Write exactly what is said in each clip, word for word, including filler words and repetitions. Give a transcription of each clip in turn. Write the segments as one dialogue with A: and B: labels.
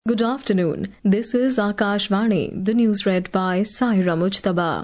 A: Good afternoon. This is Akashvani, the news read by Saira Mujtaba.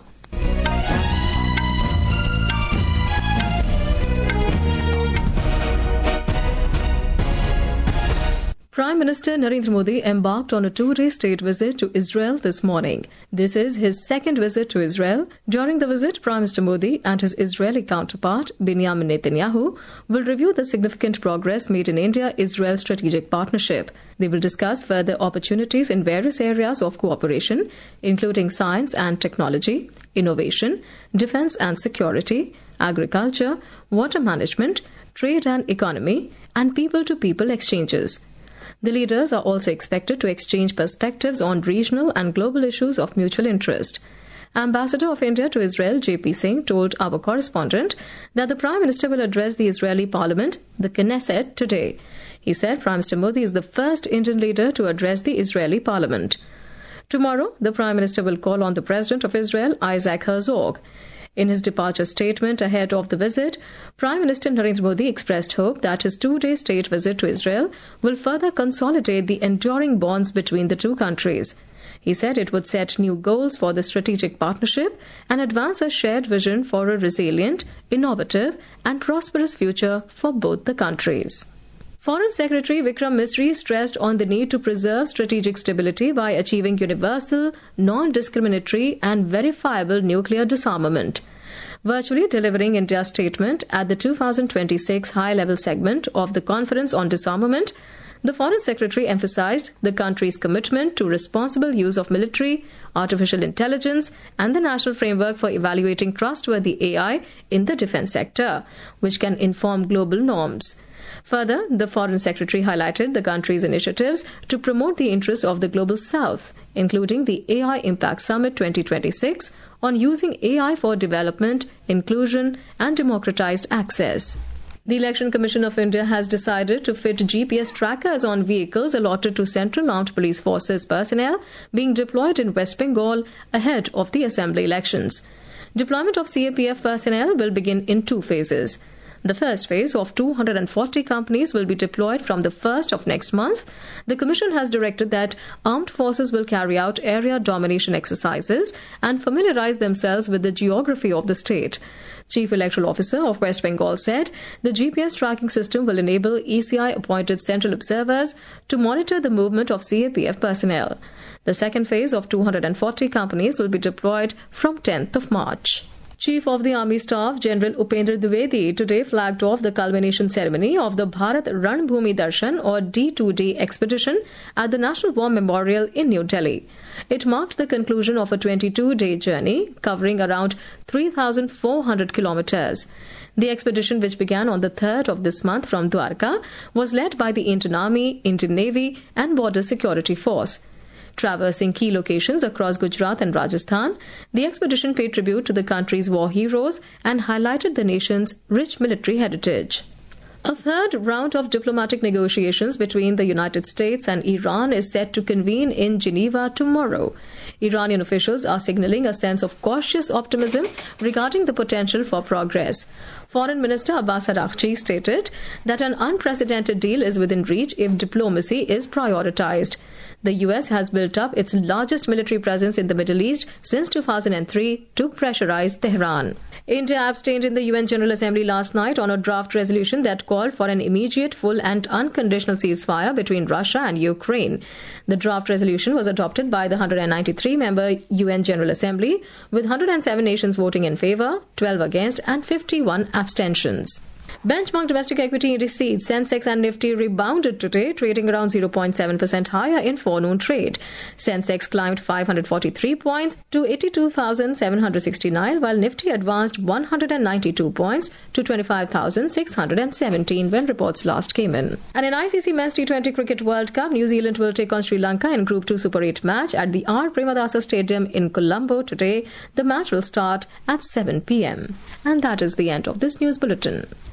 A: Prime Minister Narendra Modi embarked on a two-day state visit to Israel this morning. This is his second visit to Israel. During the visit, Prime Minister Modi and his Israeli counterpart, Benjamin Netanyahu, will review the significant progress made in India-Israel strategic partnership. They will discuss further opportunities in various areas of cooperation, including science and technology, innovation, defense and security, agriculture, water management, trade and economy, and people-to-people exchanges. The leaders are also expected to exchange perspectives on regional and global issues of mutual interest. Ambassador of India to Israel, J P Singh, told our correspondent that the Prime Minister will address the Israeli Parliament, the Knesset, today. He said Prime Minister Modi is the first Indian leader to address the Israeli Parliament. Tomorrow, the Prime Minister will call on the President of Israel, Isaac Herzog. In his departure statement ahead of the visit, Prime Minister Narendra Modi expressed hope that his two-day state visit to Israel will further consolidate the enduring bonds between the two countries. He said it would set new goals for the strategic partnership and advance a shared vision for a resilient, innovative and prosperous future for both the countries. Foreign Secretary Vikram Misri stressed on the need to preserve strategic stability by achieving universal, non-discriminatory and verifiable nuclear disarmament. Virtually delivering India's statement at the two thousand twenty-six high-level segment of the Conference on Disarmament, the Foreign Secretary emphasized the country's commitment to responsible use of military, artificial intelligence and the national framework for evaluating trustworthy A I in the defense sector, which can inform global norms. Further, the Foreign Secretary highlighted the country's initiatives to promote the interests of the Global South, including the A I Impact Summit twenty twenty-six on using A I for development, inclusion and democratized access. The Election Commission of India has decided to fit G P S trackers on vehicles allotted to Central Armed Police Forces personnel being deployed in West Bengal ahead of the Assembly elections. Deployment of C A P F personnel will begin in two phases. The first phase of two hundred forty companies will be deployed from the first of next month. The Commission has directed that armed forces will carry out area domination exercises and familiarize themselves with the geography of the state. Chief Electoral Officer of West Bengal said the G P S tracking system will enable E C I-appointed central observers to monitor the movement of C A P F personnel. The second phase of two hundred forty companies will be deployed from tenth of March. Chief of the Army Staff General Upendra Dwivedi today flagged off the culmination ceremony of the Bharat Ranbhoomi Darshan or D two D expedition at the National War Memorial in New Delhi. It marked the conclusion of a twenty-two-day journey covering around three thousand four hundred kilometers. The expedition, which began on the third of this month from Dwarka, was led by the Indian Army, Indian Navy and Border Security Force. Traversing key locations across Gujarat and Rajasthan, the expedition paid tribute to the country's war heroes and highlighted the nation's rich military heritage. A third round of diplomatic negotiations between the United States and Iran is set to convene in Geneva tomorrow. Iranian officials are signaling a sense of cautious optimism regarding the potential for progress. Foreign Minister Abbas Araghchi stated that an unprecedented deal is within reach if diplomacy is prioritized. The U S has built up its largest military presence in the Middle East since two thousand three to pressurize Tehran. India abstained in the U N General Assembly last night on a draft resolution that called for an immediate, full and unconditional ceasefire between Russia and Ukraine. The draft resolution was adopted by the one hundred ninety-three member U N General Assembly, with one hundred seven nations voting in favour, twelve against and fifty-one abstentions. Benchmark domestic equity indices Sensex and Nifty rebounded today, trading around zero point seven percent higher in forenoon trade. Sensex climbed five hundred forty-three points to eighty-two thousand seven hundred sixty-nine, while Nifty advanced one hundred ninety-two points to twenty-five thousand six hundred seventeen when reports last came in. And in I C C Men's T twenty Cricket World Cup, New Zealand will take on Sri Lanka in Group two Super eight match at the R. Premadasa Stadium in Colombo today. The match will start at seven p m. And that is the end of this news bulletin.